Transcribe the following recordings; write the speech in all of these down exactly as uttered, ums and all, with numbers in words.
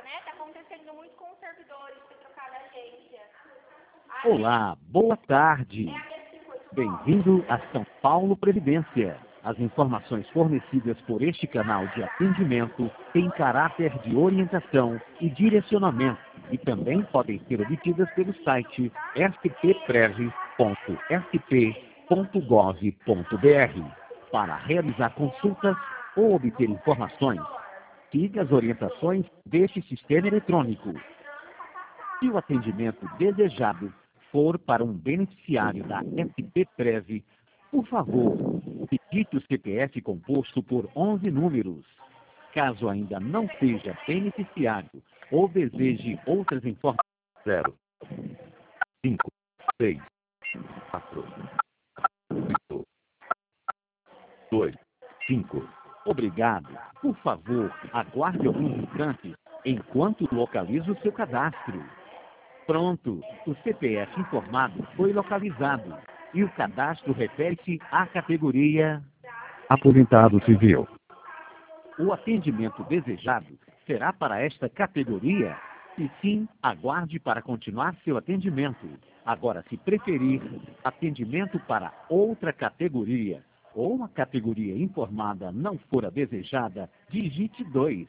né? Tá acontecendo muito com os servidores, ter trocado a agência. Olá, boa tarde. Bem-vindo a São Paulo Previdência. As informações fornecidas por este canal de atendimento têm caráter de orientação e direcionamento e também podem ser obtidas pelo site s p prev ponto s p ponto gov ponto b r. Para realizar consultas ou obter informações, siga as orientações deste sistema eletrônico. Se o atendimento desejado for para um beneficiário da S P Prev, por favor, digite o C P F composto por onze números. Caso ainda não seja beneficiário ou deseje outras informações, zero, cinco, seis, quatro, oito, dois, cinco. Obrigado. Por favor, aguarde alguns instantes enquanto localizo o seu cadastro. Pronto, o C P F informado foi localizado e o cadastro refere-se à categoria Aposentado Civil. O atendimento desejado será para esta categoria? Se sim, aguarde para continuar seu atendimento. Agora, se preferir atendimento para outra categoria ou a categoria informada não for a desejada, digite dois.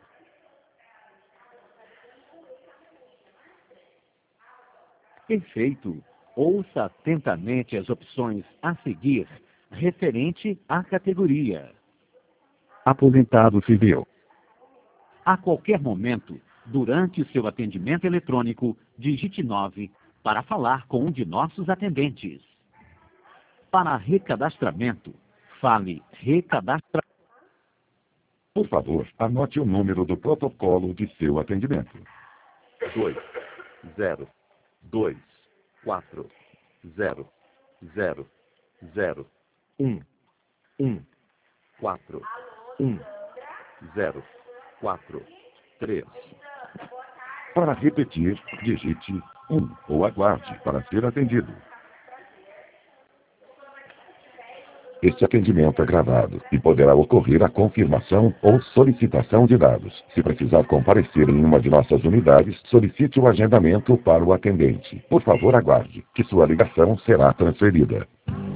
Perfeito. Ouça atentamente as opções a seguir, referente à categoria Aposentado Civil. A qualquer momento, durante o seu atendimento eletrônico, digite nove para falar com um de nossos atendentes. Para recadastramento, fale recadastramento. Por favor, anote o número do protocolo de seu atendimento. dois, zero, dois, quatro, zero, zero, zero, um, um, quatro, um, zero, quatro, três. Para repetir, digite um ou aguarde para ser atendido. Este atendimento é gravado e poderá ocorrer a confirmação ou solicitação de dados. Se precisar comparecer em uma de nossas unidades, solicite o agendamento para o atendente. Por favor, aguarde, que sua ligação será transferida.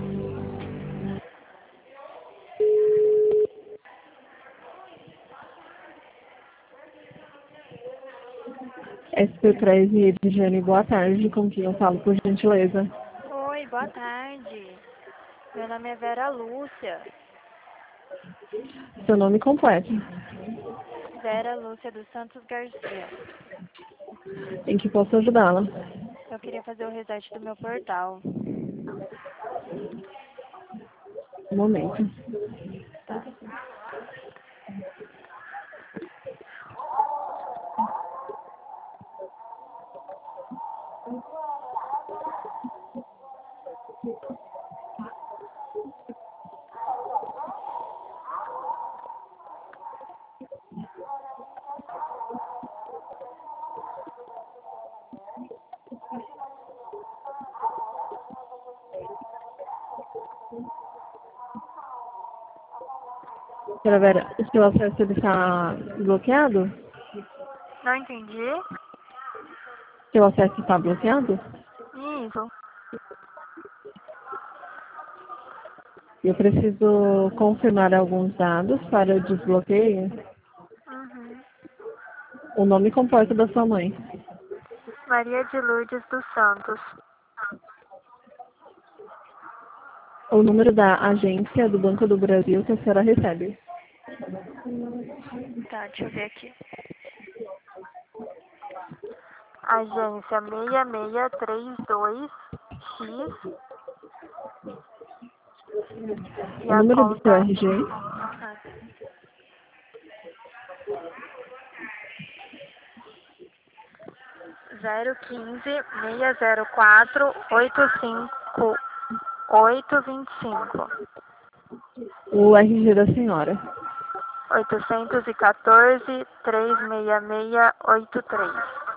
S P treze, Edigiane, boa tarde. Com quem eu falo, por gentileza? Oi, boa tarde. Meu nome é Vera Lúcia. Seu nome completo. Vera Lúcia dos Santos Garcia. Em que posso ajudá-la? Eu queria fazer o reset do meu portal. Um momento. Tá. Senhora Vera, o seu acesso ele está bloqueado? Não entendi? Seu acesso está bloqueado? Isso. Eu preciso confirmar alguns dados para o desbloqueio. Uhum. O nome completo da sua mãe. Maria de Lourdes dos Santos. O número da agência do Banco do Brasil que a senhora recebe. Tá, deixa eu ver aqui. Agência seis seis três dois X. E O a número do seu conta... R G. Ah. zero quinze, seis zero quatro, oito cinco oito vinte e cinco. O R G da senhora. oitocentos e quatorze, trezentos e sessenta e seis, oitenta e três.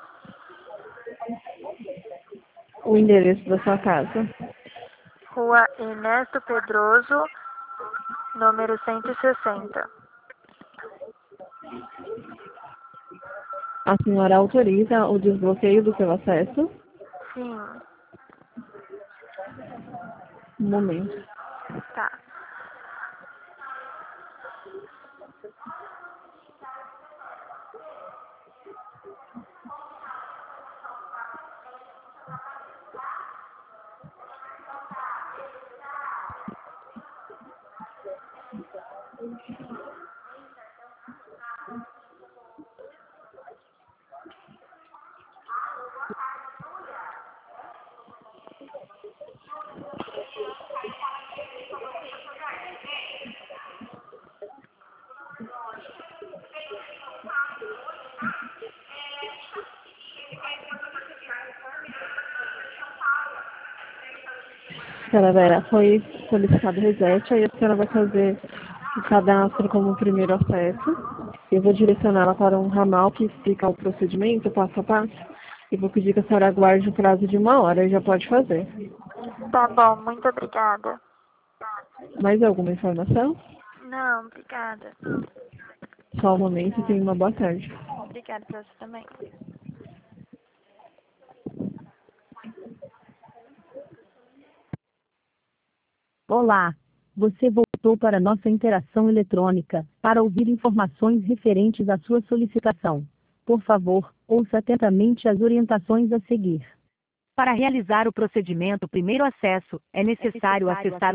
O endereço da sua casa. Rua Ernesto Pedroso, número cento e sessenta. A senhora autoriza o desbloqueio do seu acesso? Sim. Um momento. Tá. Senhora Vera, foi solicitado o reset, aí a senhora vai fazer o cadastro como primeiro acesso. Eu vou direcioná-la para um ramal que explica o procedimento, passo a passo, e vou pedir que a senhora aguarde o prazo de uma hora, e já pode fazer. Tá bom, muito obrigada. Mais alguma informação? Não, obrigada. Só um momento e tenha uma boa tarde. Obrigada pra você também. Olá! Você voltou para nossa interação eletrônica para ouvir informações referentes à sua solicitação. Por favor, ouça atentamente as orientações a seguir. Para realizar o procedimento primeiro acesso, é necessário acessar